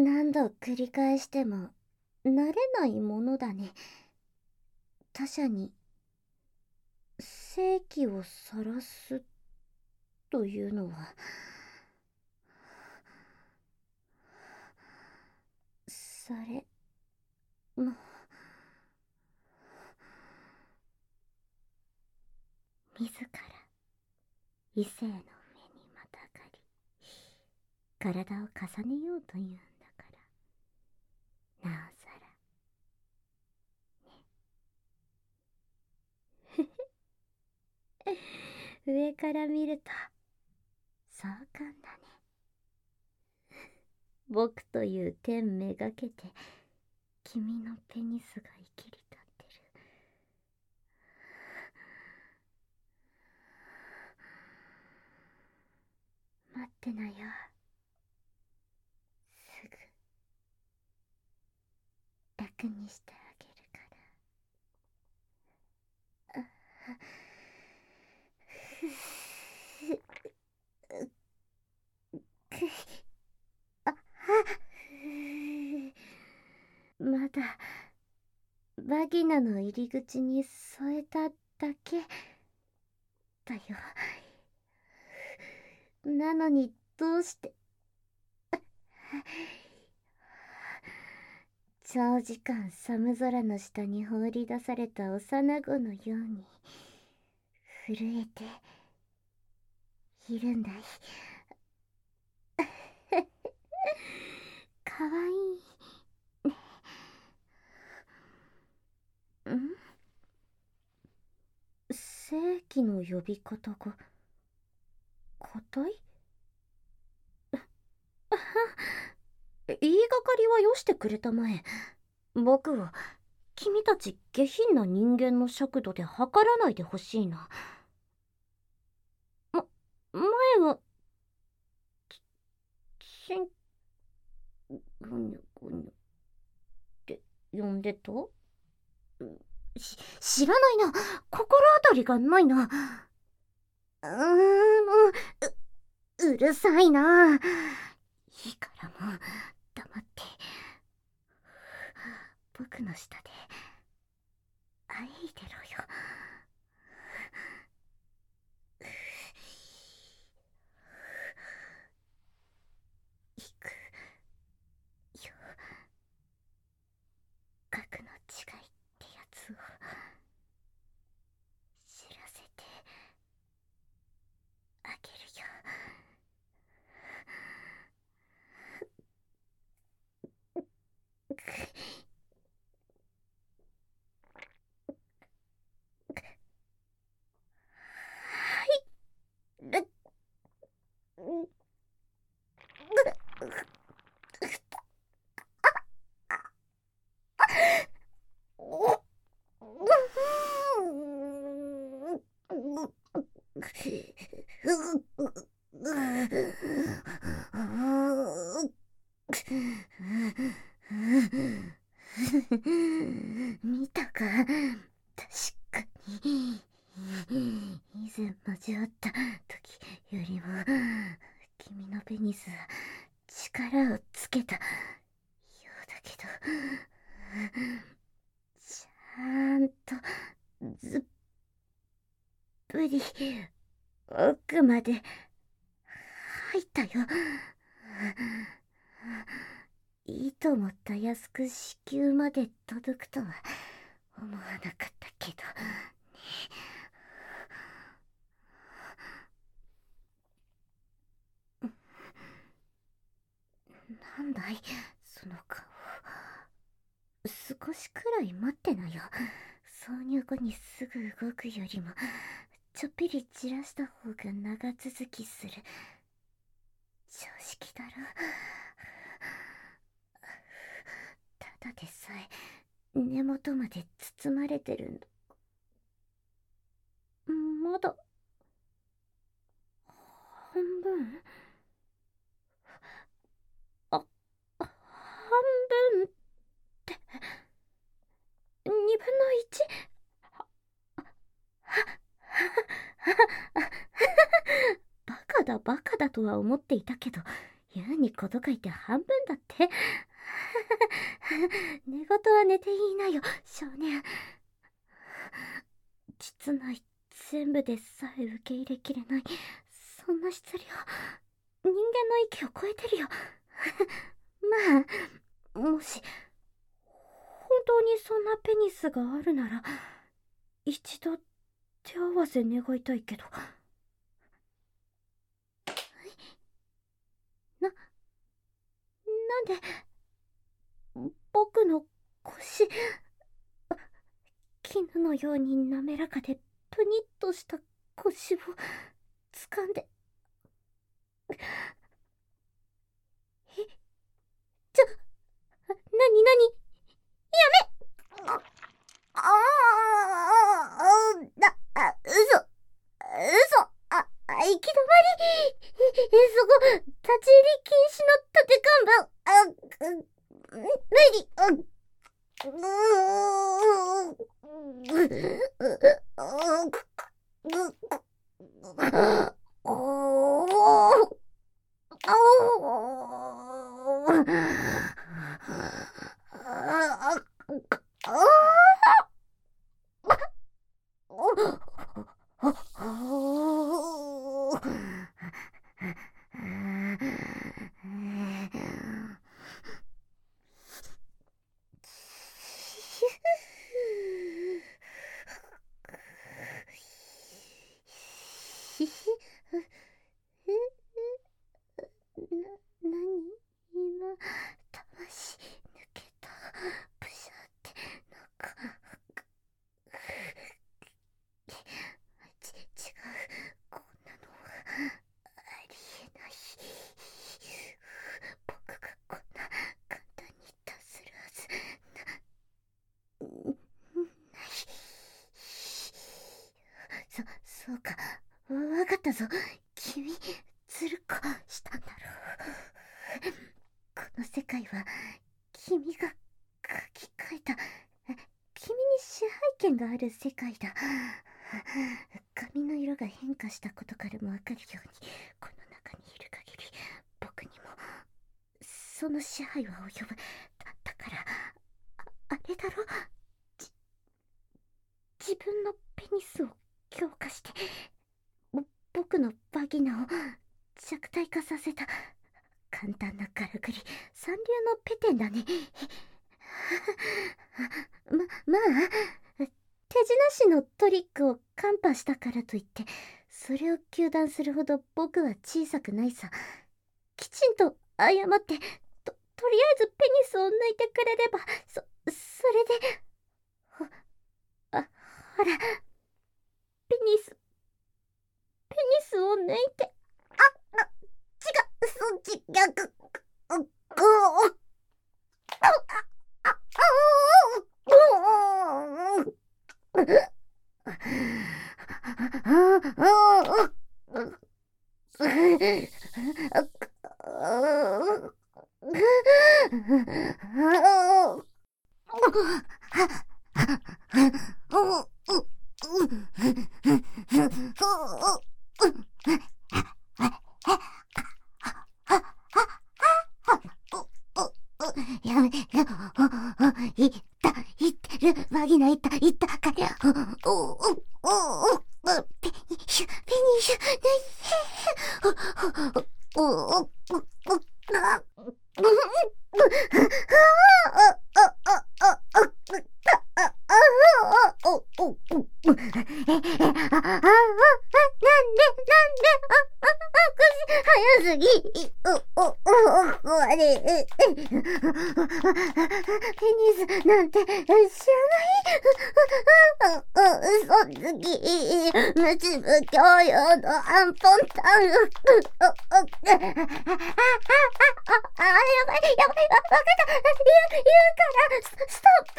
何度繰り返しても慣れないものだね。他者に正気を晒すというのは、それも自ら異性の目にまたがり体を重ねようというんだから、なおさらね。上から見ると壮観だね。僕という天めがけて君のペニスが生きり立ってる。待ってなよ。すぐ楽にしてあげるから。まだバギナの入り口に添えただけだよ。なのにどうして長時間寒空の下に放り出された幼子のように震えているんだい。かわいいね。正規の呼び方が固い？言いがかりはよしてくれたまえ。僕を君たち下品な人間の尺度で測らないでほしいな。前はしんぐにゅぐにゅって呼んでた？知らないな。心当たりがないな。うるさいな。いいからもう黙って僕の下であいでろよ。行くよ。格の違いってやつを知らせてあげるよ。見たか？確かに以前交わった時よりも君のペニスは力をつけたようだけど、ちゃんとずっぷり奥まで入ったよ。いいと思った安く子宮まで届くとは思わなかったけどね。なんだいその顔。少しくらい待ってなよ。挿入後にすぐ動くよりもちょっぴり散らした方が長続きする。常識だろ。ただでさえ根元まで包まれてるんだ。まだ半分？半分って2分の 1？ バカだバカだとは思っていたけど、 優に小と書いて半分だって。寝言は寝ていいなよ、少年。実内全部でさえ受け入れきれない。そんな質量、人間の域を超えてるよ。まあ、もし、本当にそんなペニスがあるなら、一度手合わせ願いたいけど。なんで、僕の腰、絹のように滑らかでプニッとした腰を掴んで。ちょ、なになに、やめ。ああ、嘘、行き止まり。そこ、立ち入り禁止の立て看板。無理。なに今、魂抜けた。プシャってなんか違う、こんなのはありえない。僕がこんな簡単に達するはずない。そうか、わかったぞ。君、ずるこしたんだろう。この世界は君が書き換えた、君に支配権がある世界だ。髪の色が変化したことからもわかるように、この中にいる限り僕にもその支配は及ぶ。だからあれだろ、自分のペニスを強化して僕のバギナを弱体化させた。簡単なからくり、三流のペテンだね。まあ、手品師のトリックをカンパしたからといってそれを糾弾するほど僕は小さくないさ。きちんと謝ってとりあえずペニスを抜いてくれれば、それで。ほら、ペニスを抜いて。違う、そっち逆。やめ、いってる、バギナいったかや、ペニッシュ、早すぎ。あれ。ペニスなんて知らない。嘘つき。無知無教養のアンポンタン。やばい、わかった。言うから、ス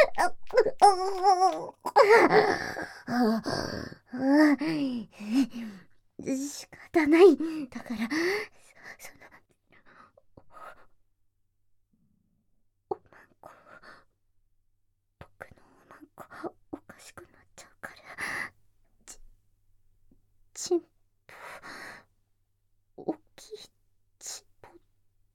トップ。仕方ない。だから、おまんこ、僕のおまんこ、おかしくなっちゃうから、ちんぽ、大きいちんぽ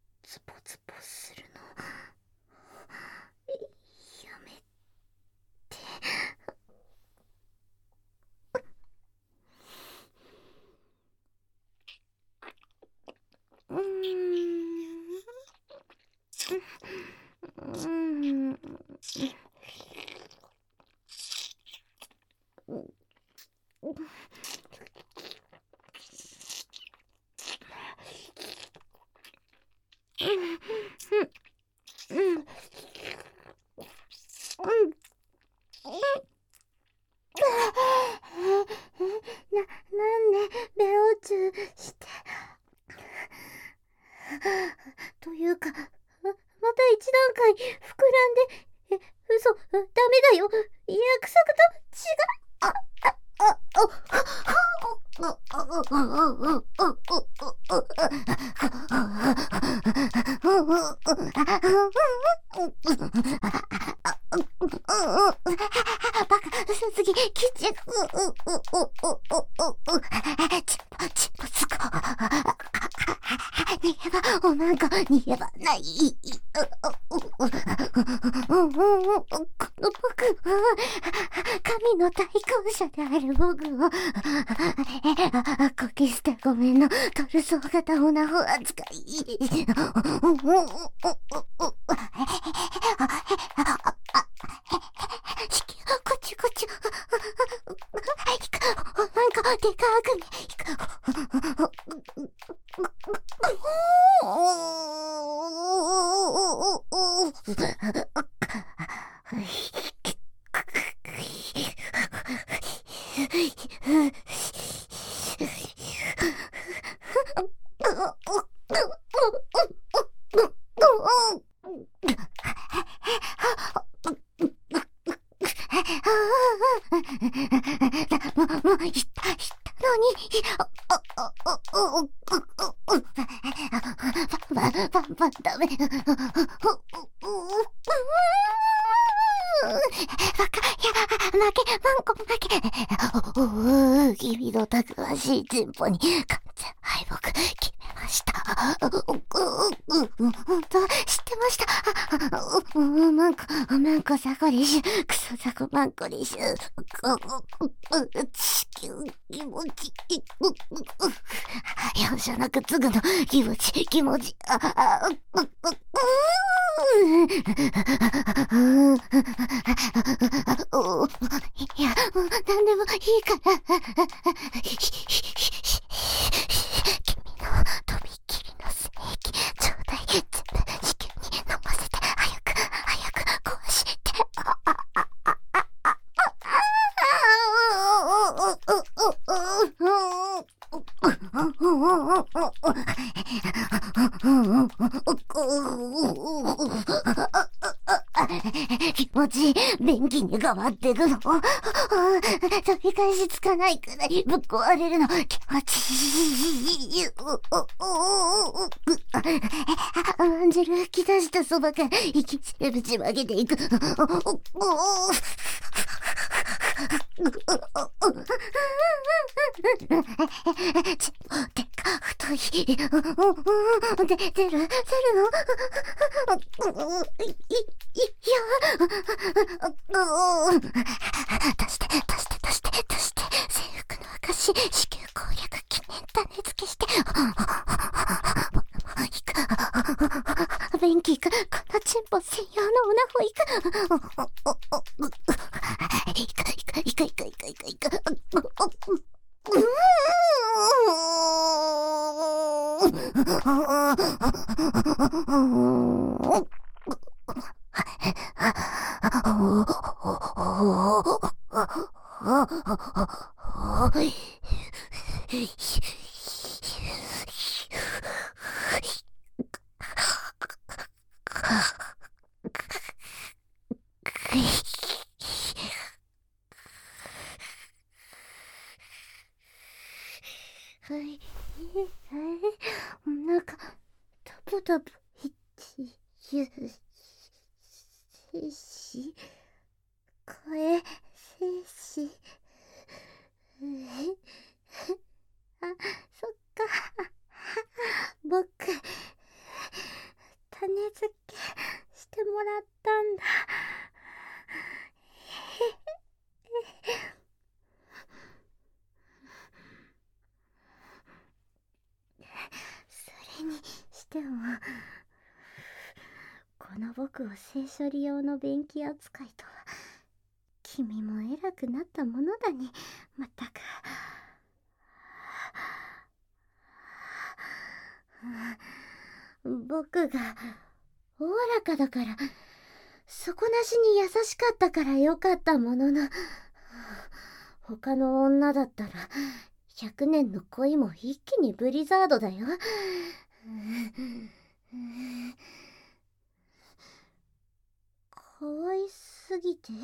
なんでベロチューして。というか、また一段階膨らんで、嘘、ダメだよ。約束と違う。バカ、嘘すぎ、きちん。チンポすこ。逃げ場、おまんこ、逃げ場ない。この僕は、神の対抗者である僕を、こき捨てごめんのトルソー型オナホ扱い。こっち。なんか、でかくね。もう言ったのに。ダメ。バカ、いや、負け、マンコ負け。君のたくましいチンポに完全敗北決めました。本当、知ってました。マンコザコリシュ、クソザコマンコリシュ。地球気持ち。容赦なく継ぐの気持ち。いや、もう何でもいいから。君のとびきりの精液ちょうだい。全部地球に飲ませて。早く壊して。気持ちいい。便器に変わってくの。飛び返しつかないくらいぶっ壊れるの。気持ちいい。まんじる吹き出したそばから息汁ぶちまけていく。ちでっか太い。出るの。いや。出して。制服の証、子宮攻略記念種付けして。便器行く。このチンポ専用のオナホ行く。お腹タプタプゆし声しあ、そっか。僕種付けしてもらったんだ。それにしてもこの僕を性処理用の便器扱いとは。 君も偉くなったものだね。まったく。僕がおおらかだから、底なしに優しかったからよかったものの、他の女だったら100年の恋も一気にブリザードだよ。可愛すぎて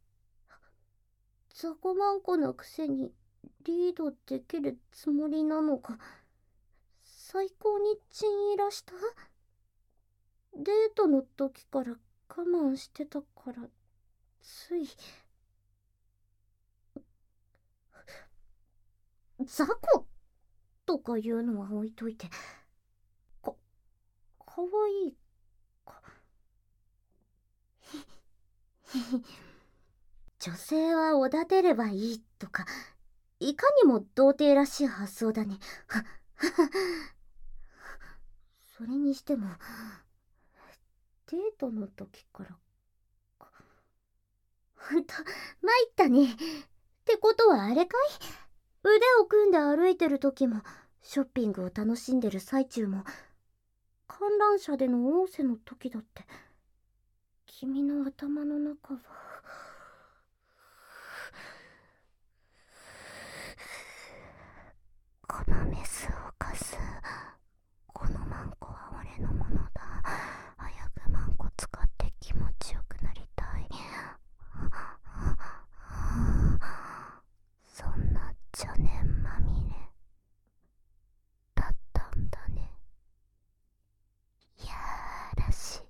雑魚マンコのくせにリードできるつもりなのか、最高にチンイラした。デートの時から我慢してたから、つい。雑魚とかいうのは置いといて、かわいいか。女性はおだてればいいとか、いかにも童貞らしい発想だね。それにしても、デートの時からか。ほんと、参ったね。ってことはあれかい？腕を組んで歩いてる時も、ショッピングを楽しんでる最中も、観覧車での仰せの時だって、君の頭の中は。このメスを貸す。このマンコは俺のものだ。早くマンコ使って気持ちよくなりたい。そんな邪念まみれだったんだね。いやらし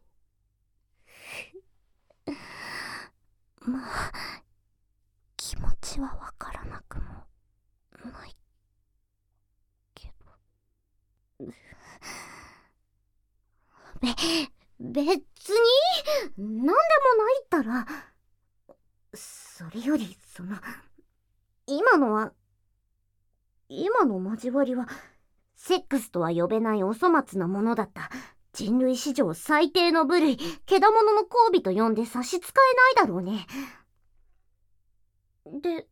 い。まあ気持ちはわからなくもないけど。別になんでもないったら。それより今の交わりはセックスとは呼べないお粗末なものだった。人類史上最低の部類、けだものの交尾と呼んで差し支えないだろうね。で、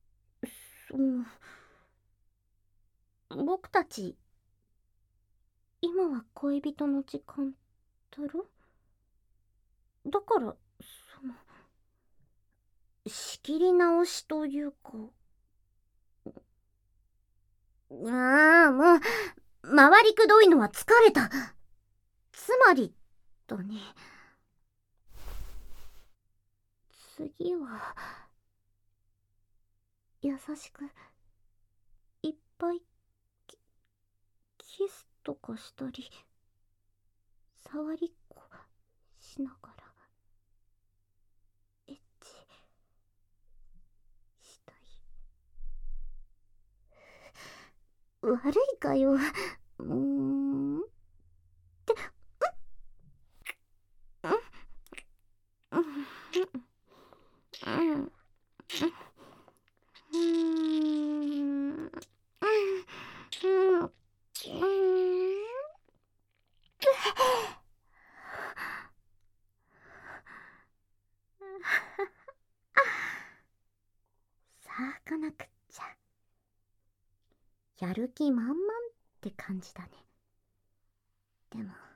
僕たち今は恋人の時間だろ。だから仕切り直しというか。もう回りくどいのは疲れた。つまりだね、次は優しくいっぱいキスとかしたり、触りっこしながらエッチしたい。悪いかよ。ってさあかなくっちゃ。やる気満々って感じだね。でも